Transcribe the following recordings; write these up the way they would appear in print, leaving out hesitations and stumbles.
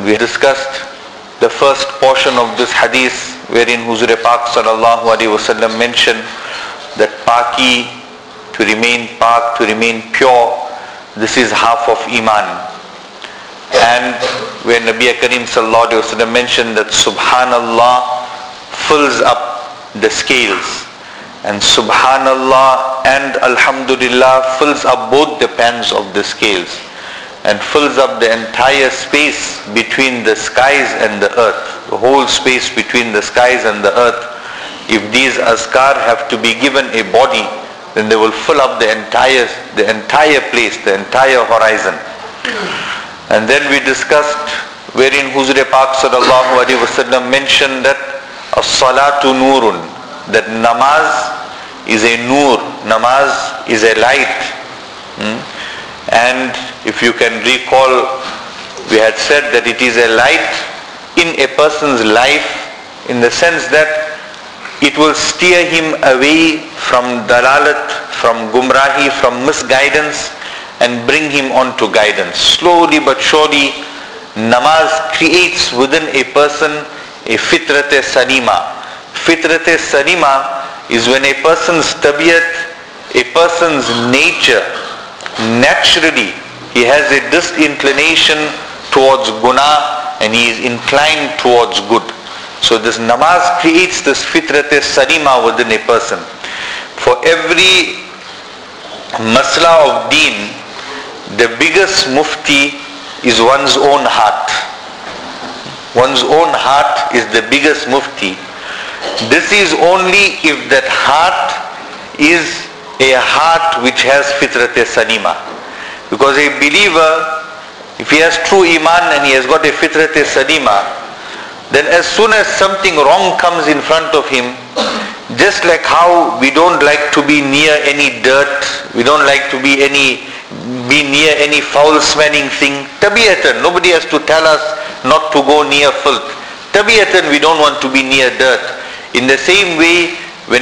We discussed the first portion of this hadith wherein Huzur Pak sallallahu alaihi wasallam mentioned that paki, to remain pak, to remain pure, this is half of iman. And where Nabi Karim sallallahu alaihi wasallam mentioned that Subhanallah fills up the scales, and Subhanallah and Alhamdulillah fills up both the pans of the scales and fills up the entire space between the skies and the earth, the whole space between the skies and the earth. If these azkar have to be given a body, then they will fill up the entire place, the entire horizon. And then we discussed wherein Huzur Pak sallallahu alaihi wasallam mentioned that as-salatu nurun, that namaz is a nur, namaz is a light. And if you can recall, we had said that it is a light in a person's life, in the sense that it will steer him away from dalalat, from gumrahi, from misguidance, and bring him on to guidance. Slowly but surely, namaz creates within a person a fitrat-e salima. Fitrat-e salima is when a person's tabiyat, a person's nature, naturally he has a disinclination towards guna and he is inclined towards good. So this namaz creates this fitrat-e salima within a person. For every masla of deen, the biggest mufti is one's own heart. One's own heart is the biggest mufti. This is only if that heart is a heart which has fitrat-e salima. Because a believer, if he has true iman and he has got a fitrat-e salima, then as soon as something wrong comes in front of him, just like how we don't like to be near any dirt, we don't like to be near any foul smelling thing, tabiyatan, nobody has to tell us not to go near filth. Tabiyatan, we don't want to be near dirt. In the same way, when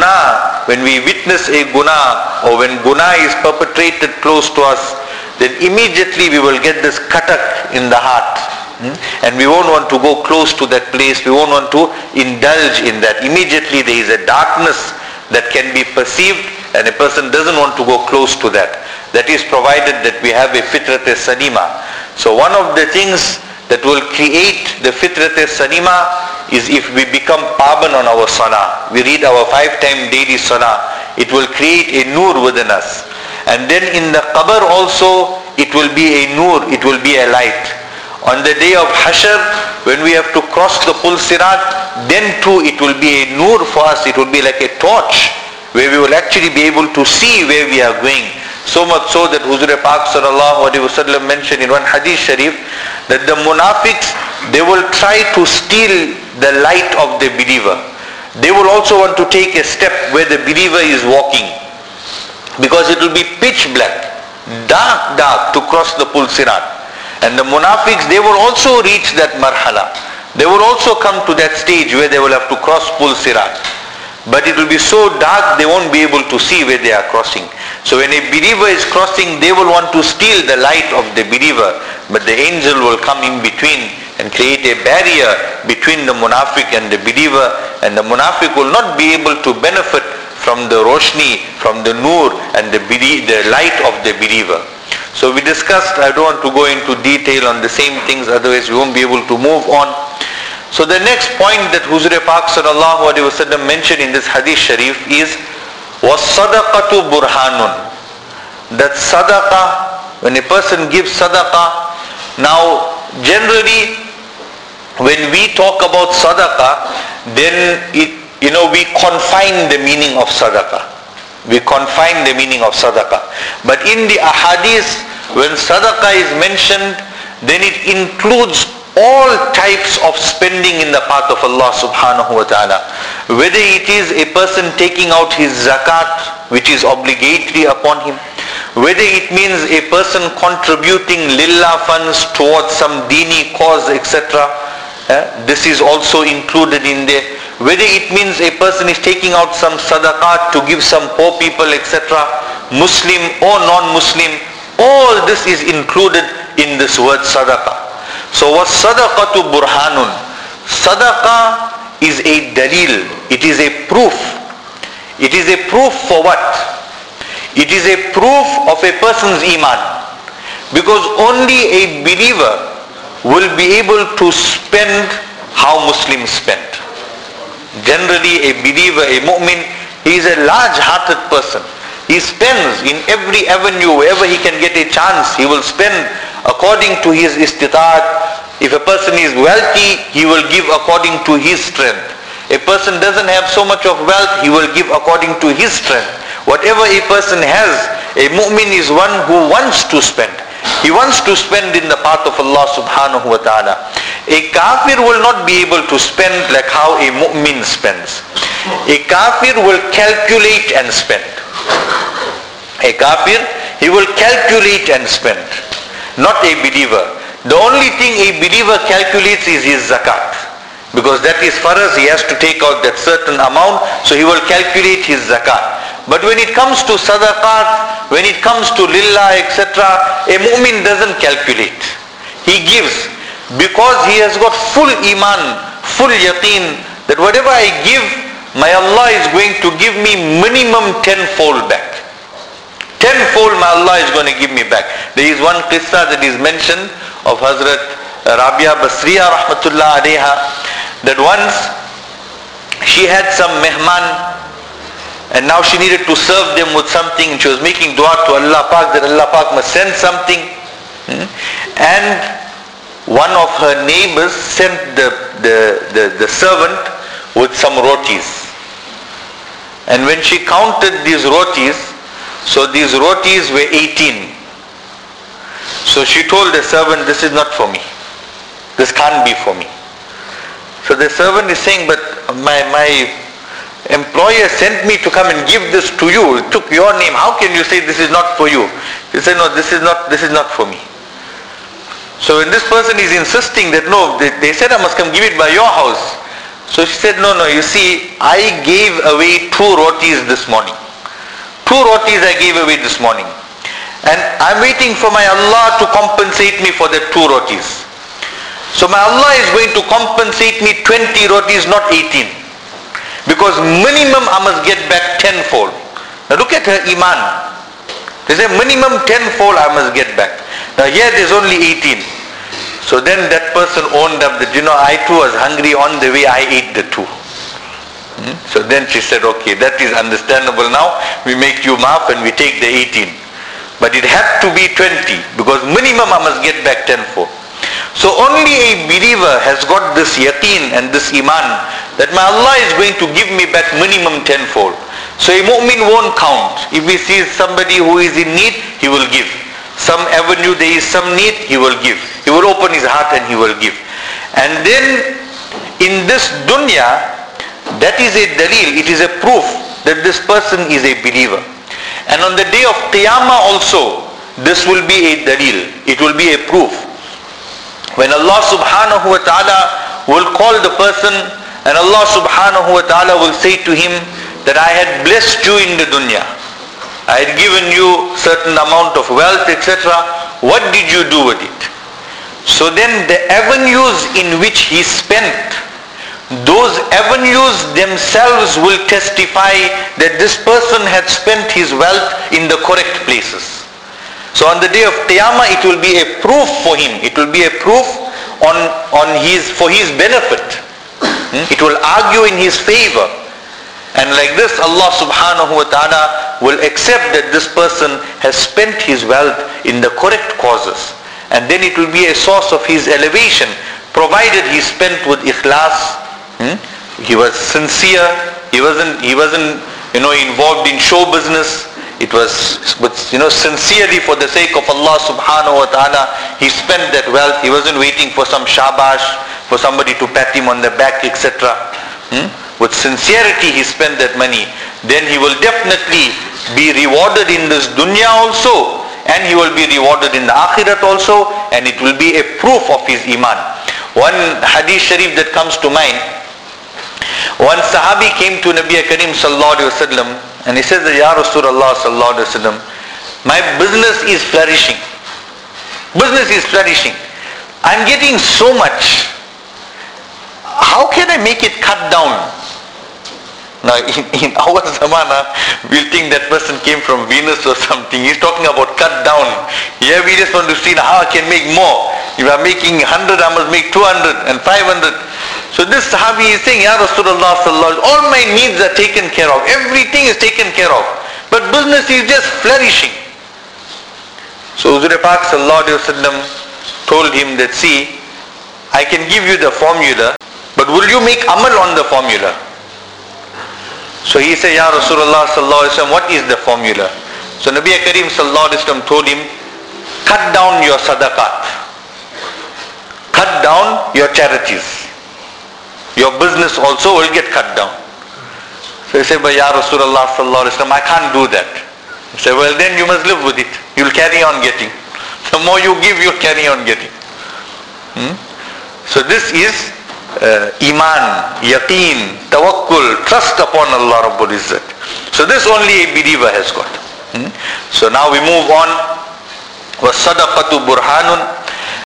we witness a guna, or when guna is perpetrated close to us, then immediately we will get this katak in the heart. And we won't want to go close to that place, we won't want to indulge in that. Immediately there is a darkness that can be perceived and a person doesn't want to go close to that. That is provided that we have a fitrat-e salima. So one of the things that will create the fitrat-e salima is if we become paban on our salah. We read our 5-time daily salah. It will create a nur within us. And then in the qabr also, it will be a nur, it will be a light. On the day of Hashr, when we have to cross the Pul Sirat, then too it will be a nur for us. It will be like a torch, where we will actually be able to see where we are going. So much so that Huzur Pak sallallahu alaihi wasallam mentioned in one hadith sharif that the munafiqs, they will try to steal the light of the believer. They will also want to take a step where the believer is walking, because it will be pitch black, dark to cross the Pul Sirat. And the munafiqs, they will also reach that marhala. They will also come to that stage where they will have to cross Pul Sirat. But it will be so dark they won't be able to see where they are crossing. So when a believer is crossing, they will want to steal the light of the believer, but the angel will come in between and create a barrier between the munafiq and the believer, and the munafiq will not be able to benefit from the roshni, from the nur and the light of the believer. So we discussed, I don't want to go into detail on the same things, otherwise we won't be able to move on. So the next point that Huzur Pak sallallahu alaihi wasallam mentioned in this hadith sharif is was-sadaqatu burhanun. That sadaqah, when a person gives sadaqah, now generally when we talk about sadaqah, then we confine the meaning of sadaqah. We confine the meaning of sadaqah. But in the ahadith, when sadaqah is mentioned, then it includes all types of spending in the path of Allah subhanahu wa ta'ala. Whether it is a person taking out his zakat, which is obligatory upon him, whether it means a person contributing lillah funds towards some dini cause, etc. This is also included in there. Whether it means a person is taking out some sadaqat to give some poor people, etc., Muslim or non-Muslim, all this is included in this word sadaqah. So was sadaqatu burhanun. Sadaqah is a dalil. It is a proof. It is a proof for what? It is a proof of a person's iman. Because only a believer will be able to spend how Muslims spend. Generally a believer, a mu'min, he is a large-hearted person. He spends in every avenue, wherever he can get a chance, he will spend according to his istita'at. If a person is wealthy, he will give according to his strength. A person doesn't have so much of wealth, he will give according to his strength. Whatever a person has, a mu'min is one who wants to spend. He wants to spend in the path of Allah subhanahu wa ta'ala. A kafir will not be able to spend like how a mu'min spends. A kafir will calculate and spend. A kafir, he will calculate and spend. Not a believer. The only thing a believer calculates is his zakat. Because that is farz, he has to take out that certain amount, so he will calculate his zakat. But when it comes to sadaqat, when it comes to lillah, etc., a mu'min doesn't calculate. He gives because he has got full iman, full yaqeen that whatever I give, my Allah is going to give me minimum tenfold back. Tenfold my Allah is going to give me back. There is one qissa that is mentioned of Hazrat Rabia Basriya rahmatullah alayha, that once she had some mehman and now she needed to serve them with something, and she was making dua to Allah Pak that Allah Pak must send something. And one of her neighbors sent the servant with some rotis. And when she counted these rotis, so these rotis were 18. So she told the servant, this is not for me. This can't be for me. So the servant is saying, but my employer sent me to come and give this to you. It took your name. How can you say this is not for you? He said, no, this is not for me. So when this person is insisting that no, they said I must come give it by your house. So she said, no, you see, I gave away 2 rotis this morning. 2 rotis I gave away this morning. And I'm waiting for my Allah to compensate me for the 2 rotis. So my Allah is going to compensate me 20 rotis, not 18. Because minimum I must get back tenfold. Now look at her iman. They say minimum tenfold I must get back. Now here there's only 18. So then that person owned up that, I too was hungry, on the way I ate the 2. So then she said, okay, that is understandable now. We make you maaf and we take the 18. But it had to be 20 because minimum I must get back tenfold. So only a believer has got this yaqeen and this iman that my Allah is going to give me back minimum tenfold. So a mu'min won't count. If he sees somebody who is in need, he will give. Some avenue there is some need, he will give. He will open his heart and he will give. And then in this dunya, that is a dalil, it is a proof that this person is a believer. And on the day of Qiyamah also, this will be a dalil, it will be a proof. When Allah subhanahu wa ta'ala will call the person and Allah subhanahu wa ta'ala will say to him that I had blessed you in the dunya. I had given you certain amount of wealth, etc. What did you do with it? So then the avenues in which he spent, those avenues themselves will testify that this person had spent his wealth in the correct places. So on the day of Qiyamah, it will be a proof for him. It will be a proof for his benefit. It will argue in his favor. And like this, Allah subhanahu wa ta'ala will accept that this person has spent his wealth in the correct causes. And then it will be a source of his elevation, provided he spent with ikhlas. He was sincere. He wasn't involved in show business. It was with sincerely for the sake of Allah subhanahu wa ta'ala. He spent that wealth. He wasn't waiting for some shabash, for somebody to pat him on the back, etc. With sincerity he spent that money. Then he will definitely be rewarded in this dunya also, and he will be rewarded in the akhirat also, and it will be a proof of his iman. One hadith sharif that comes to mind, one sahabi came to Nabi Karim sallallahu alaihi wasallam and he says that, Ya Rasulullah sallallahu alaihi wasallam, my business is flourishing. Business is flourishing. I'm getting so much. How can I make it cut down? Now in our zamana, we'll think that person came from Venus or something. He's talking about cut down. Here we just want to see how I can make more. If I'm making 100, I must make 200 and 500. So this Sahabi is saying, Ya Rasulullah sallallahu alaihi wasallam, all my needs are taken care of. Everything is taken care of. But business is just flourishing. So Huzur Pak sallallahu alaihi wasallam told him that, see, I can give you the formula, but will you make amal on the formula? So he said, Ya Rasulullah sallallahu alaihi wasallam, what is the formula? So Nabi Kareem sallallahu alaihi wasallam told him, cut down your sadaqat. Cut down your charities. Your business also will get cut down. So he said, but Ya Rasulullah sallallahu alaihi wasallam, I can't do that. He said, well then you must live with it. You'll carry on getting. The more you give, you'll carry on getting. So this is iman, yaqeen, tawakkul, trust upon Allah Rabbul Izzat. So this only a believer has got. So now we move on. وَالصَّدَقَةُ بُرْهَانٌ